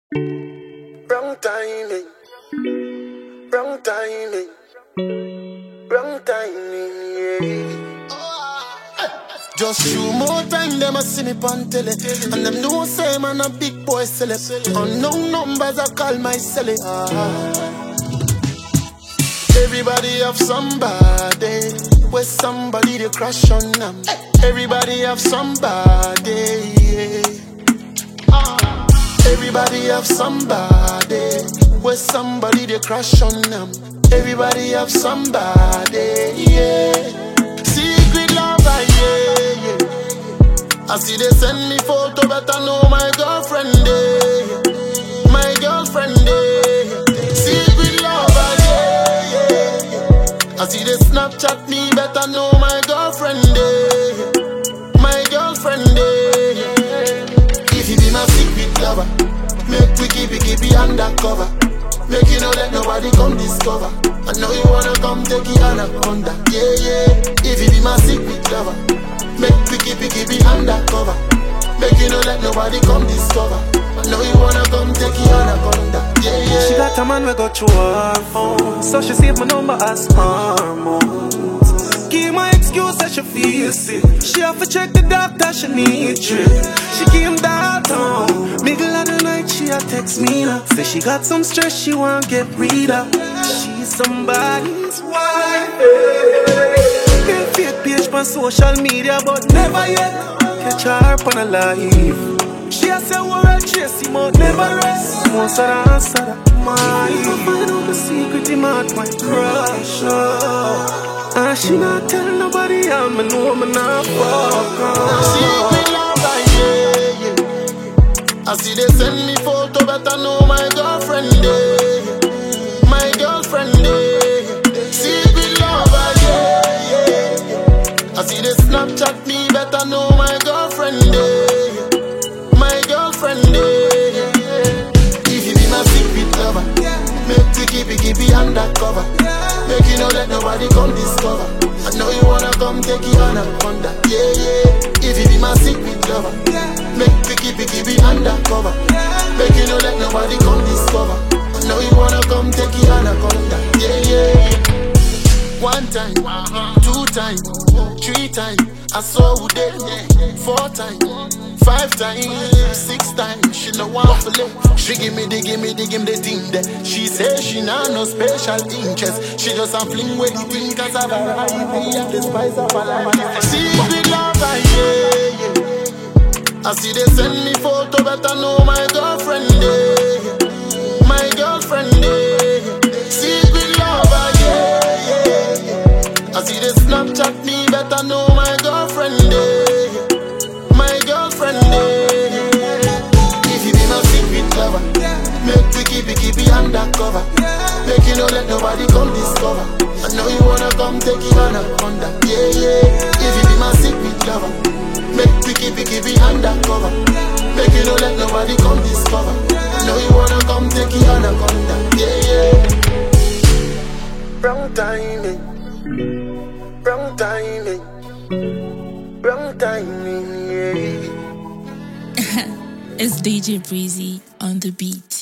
Wrong timing. Wrong timing. Wrong timing, yeah. Just few more time, them a see me pon tele. And them know say man a big boy sell it. Unknown numbers I call my celly. Everybody have somebody. Where somebody they crush on them. Everybody have somebody, yeah. Everybody have somebody. Where somebody they crush on them. Everybody have somebody, yeah. Secret lover, yeah, yeah. I see they send me photo, but I know my girlfriend, yeah. My girlfriend, yeah. Secret lover, yeah, yeah, yeah. I see they Snapchat me, but I know my girlfriend, yeah. My girlfriend, yeah. If you be my secret lover, make we keep it undercover. Make you know that nobody come discover. I know you wanna come take it anaconda. Yeah, yeah. If you be my secret lover, make we keep it undercover. Make you know that nobody come discover. I know you wanna come take it anaconda. Yeah, yeah. She got a man we go through her phone, so she save my number as hormones. Give my excuse that she feel sick. She have to check the doctor, she need drip. She came downtown, middle of the night she a text me now. Say she got some stress she want get rid of. She's somebody's wife. Been fake page on social media, but never yet catch her up on a live. She a say we're chase him out, never rest. Once I answer that mind, if I find out the secret, he might crush her. And she not tell nobody, I'm a know I'm not fuck. Secret lover, yeah, yeah. I see they send me photo, but I know my girlfriend, yeah. My girlfriend, yeah. Secret lover, yeah, yeah, yeah. I see they Snapchat me, but I know my girlfriend, yeah. My girlfriend, yeah. If you be my secret lover, make we keep it undercover. Make you know that nobody come discover. I know you wanna come take it anaconda. Yeah, yeah. If you be my secret lover, make we keep it undercover. Make you know that nobody come discover. I know you wanna come take it anaconda. Yeah, yeah. One time, 2 times, 3 times, I saw who dead. 4 times, 5 times, 6 times, she no want to live. She give me the thing that she say she not no special interest. She just a fling with the thing cause of variety and the spice of her life. Secret lover, yeah, yeah. I see they send me photo, but I know my girlfriend, yeah. My girlfriend, yeah. Secret lover, yeah, yeah, yeah. I see they Snapchat me, but I know my girlfriend, yeah. My girlfriend, yeah. If you be my secret lover, make we keep it undercover. Make you know that nobody come discover. I know you wanna come take it anaconda. Yeah, yeah. If you be my secret lover, make we keep it undercover. Make you know that nobody come discover. I know you wanna come take it anaconda. Yeah, yeah. Wrong timing. Wrong timing. Wrong timing, yeah. It's DJ Breezy on the beat.